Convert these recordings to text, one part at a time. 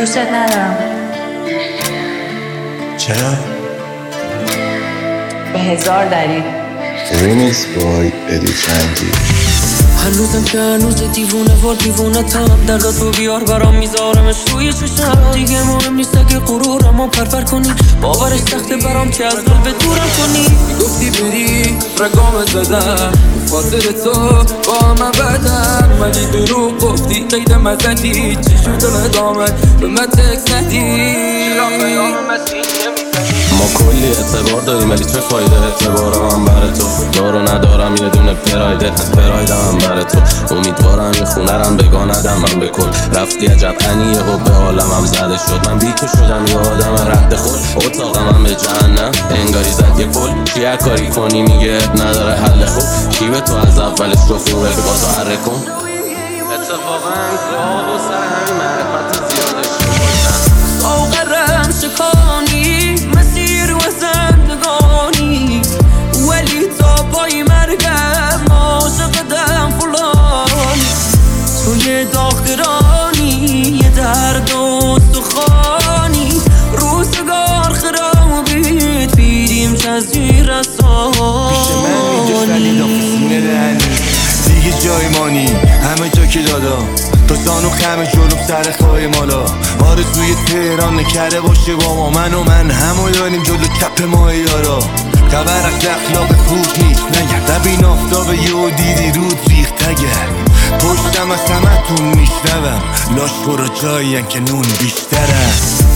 دوست ندارم. چرا؟ به 1000 دلیل. Remix by ادی چنگی. هنوزم که هنوز دیوونه تم درداتو بیار برام میذارمش روی چشم. دیگه مهم نیست اگه غرورمو پرپر کنی، باورش سخته برام که از قلب دورم کنی. میگفتی بری رگام زدم خاطر تو با همه بدن، ولی دروغ گفتی قید مزدی. چی شد ندامت به من تکس ندی؟ ما کلی اعتبار داریم ولی چه فایده اعتبارم هم بر تو. دارو ندارم یه دونه پرایدم هم بر تو. امیدوارم این خونرم بگاندم من بکن. رفتی عجب غنیه و به عالمم زده شد. من بی تو شدم یه آدم رد خود. اتاقم هم به جهنم انگاری زد یه پل. چی کاری کنی میگه نداره حل خوب. کی به تو از اولش گفت اون رفیقا تو حره کن. اتفاقا گاه و سر همین معرفت زیادش باشن. ساغرم شکانی مسیر و زندگانی، ولی تا پای مرگم عاشقتم فلانی. توی داغرانی یه درد و سخانی، روزگار خرابید بیدیم چزی رسانی. پیش من میجاش ولی داخل سینه دهنی دیگه جای مانی همه جا که دادم تا زانو خمه جلوم سر خواهی مالا. آرزوی تهران نکرده باشه با ما، من همو داریم جلو کپ ماه یارا. خبر از اخلاق خوب نیست نگرد دبین آفتاب یه دیدی رود ریخت اگر پشتم از همتون میشنوم لاش برو جایین که نون بیشتر است.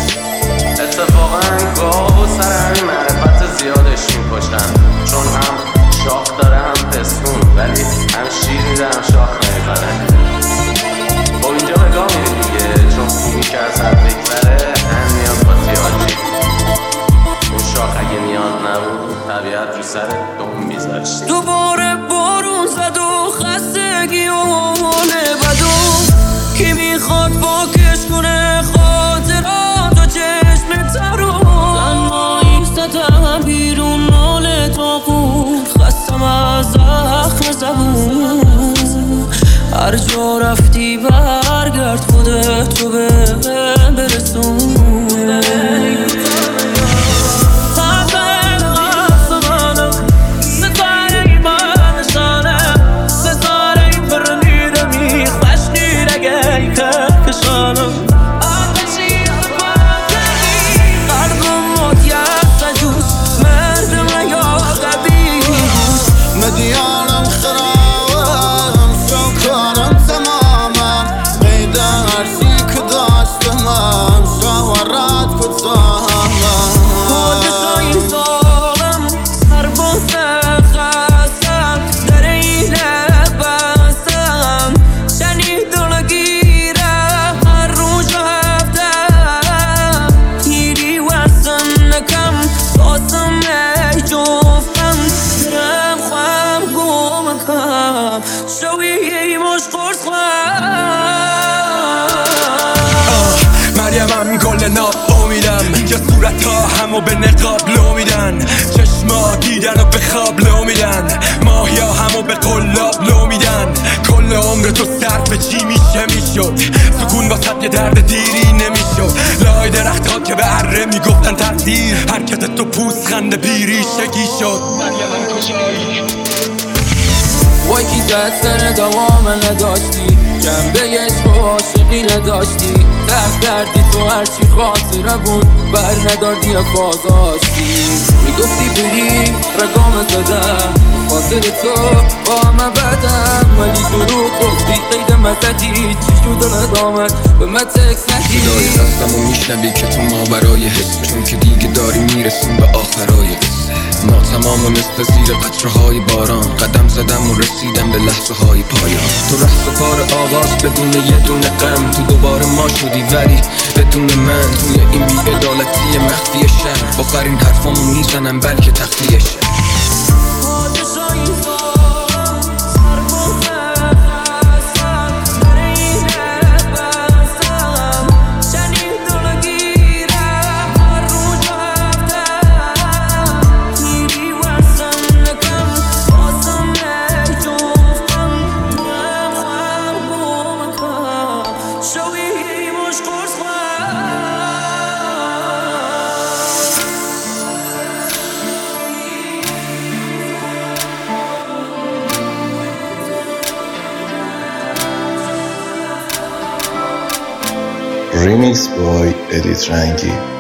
اتفاقا گاه و سر همین معرفت زیادش میپاشن، چون هم شاخ داره هم پستون، ولی هم شیر میده هم شاخ نمیبره. با اینجا نگاه میره دیگه، چون خونی که از هر بگذره هم میاد با تیاجی. اون شاخ اگه میاد نبود طبیعت رو سر دم میذاشتی. دوباره بارون زد و خستگی و حال بدو. کی میخواد پاکش کنه خاطرات و چشم ترو. تنها ایستدم بیرون مال تاقون، خستم از زخم زبون. هر جا رفتی برگرد خودتو بهم برسون. مریم گل ناب امیدم، اینجا صورت ها همو به نقاب لو میدن. چشما دیدن و به خواب لو میدن، ماهیا همو به قلاب لو میدن. کل عمر تو صرف چی میشد، سکون واسط یه درد دیری نمیشد. لای درخت ها که به اره میگفتن تقدیر، حرکت تو پوست خنده بیری شگی شد. مریم کجایی؟ وای کی زد سر دوام نداشتی، جنبه عشق و عاشقی نداشتی. دردی تو هرچی خاطره بود بر نداردی فازاشتی. میگفتی بری رگام زدم خاطر تو با همه بدم، ولی دروغ گفتی قید مزدی. چی شد ندامت به من تکس ندی؟ صدای دستم و میشنوی که تو ما برای حس، چون که دیگه داری میرسیم به آخرای قصه. ما تمام مثل زیر قطره‌های باران، قدم زدم و رسیدم به لحظه های پایان. تو رفت و کار آغاز بدون یه دونه غم، تو دوباره ما شدی ولی بدون من. توی این بی‌عدالتی مخفی شهر، آخرین حرفامو میزنم بلکه تخلیه شهر. شوقی مش قرص Remix by Edit Rangi.